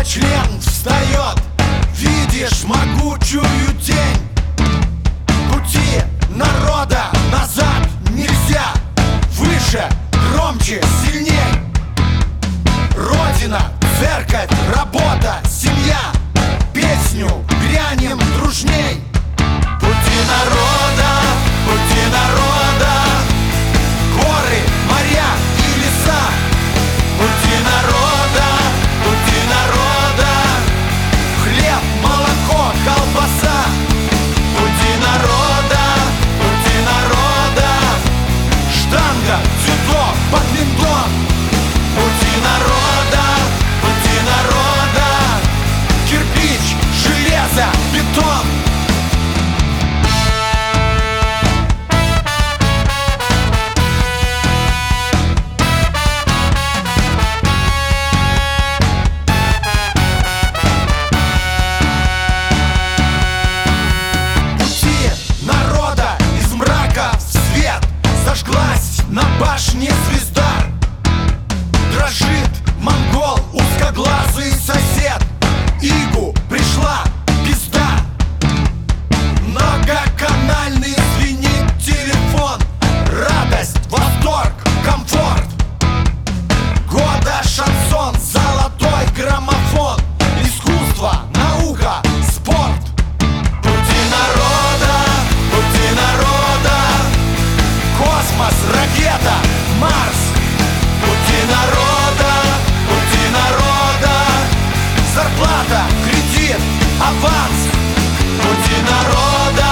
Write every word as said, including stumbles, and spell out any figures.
член встает. Видишь могучую тень. Пути народа назад нельзя. Выше, громче, сильней. Родина, церковь, работа, семья. Песню грянем дружней. Пути народа, пути народа, горы, моря и леса. Пути народа, пути народа, хлеб, молоко, колбаса. Пути народа, пути народа, штанга, дзюдо, бадминтон. Пути народа, пути народа, кирпич, железо, бетон. Зажглась на башне звезда. Дрожит монгол, узкоглазый сосед. Игу пришла пизда. Многоканальный звенит телефон. Радость, восторг, комфорт. Года шансон, золотой граммофон. Искусство, наука, спорт. Пути народа, пути народа, космос, ракета, Марс. Пути народа, пути народа, зарплата, кредит, аванс. Пути народа,